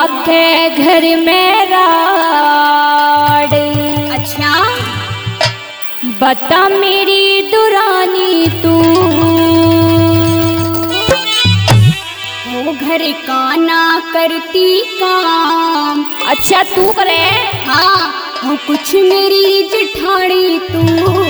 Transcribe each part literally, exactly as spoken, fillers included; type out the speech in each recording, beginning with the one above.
राखे घर में राड। अच्छा बता मेरी दुरानी तू वो घर का ना करती काम। अच्छा तू करे। हाँ वो कुछ मेरी जेठानी तू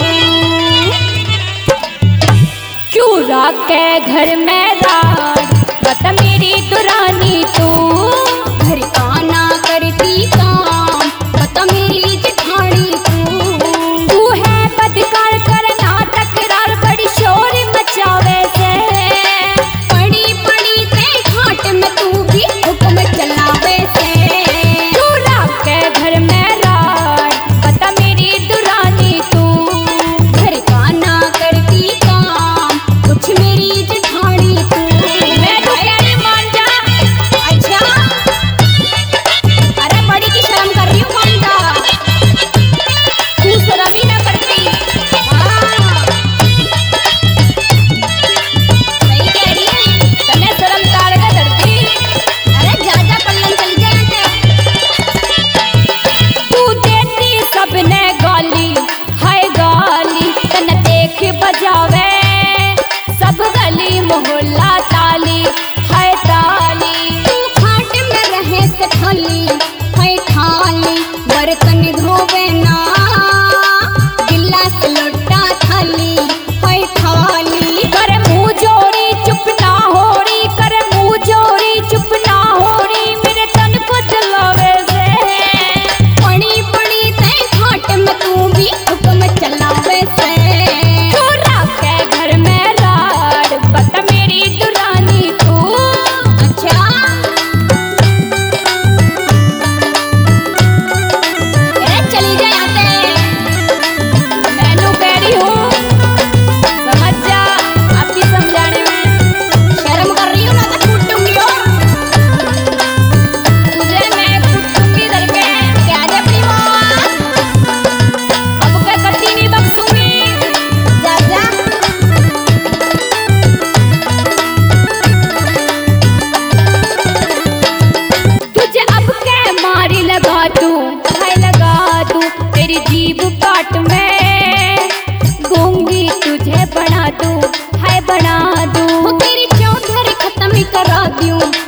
क्यों राखे घर में राड। बता मेरी दुरानी तू घर का ना करती काम। बता मेरी जेठानी तू तू है बदकार करना तकरार बड़ी शोर मचावे से। पड़ी पड़ी ते घाट में तू भी हुक्म चलावे से। तू राखे घर में राड। बता मेरी दुरानी तू घर का ना करती काम। कुछ मेरी जेठानी तू मैं तो कह रही मान जा। अच्छा अरे बड़ी की शर्म कर रही हूँ मान जा। तू शर्म ही ना करती। हाँ सही कह रही है। तने शर्म ताड़ का धरती। अरे जा जा पल्लन चली जा यहाँ से। तू देती सबने गाली हाय गाली तन देख बजावे सब गली मोहल्ला ताली हाय ताली। तू खाट में रहे से थाली है थाली। बर्तन धोवे ना गिलास लोटा थाली है थाली। कर मुंह जोड़ी चुप ना होरी कर मुंह जोड़ी चुप ना होरी मेरे तन को जलावे से। पड़ी पड़ी ते घाट में तू भी हुक्म चलावे से। तू राखे घर में राड। बता मेरी दुरानी तू अच्छा अरे चली जा यहाँ से। मैनू कह रही हूँ समझ जा आपकी समझाने में। शर्म कर रही हूँ ना तो कूट दूंगी। और तुझे मैं कुटूंगी धर के क्या दे अपनी माँ। अब मैं कभी नहीं बख्शूंगी। जा जा तुझे अब के मारी लगा दूं हाय लगा दूं तेरी जीभ काट में गूंगी तुझे बना दूं हाय बना दूं। वो तेरी चौधरी खत्म ही करा दूं।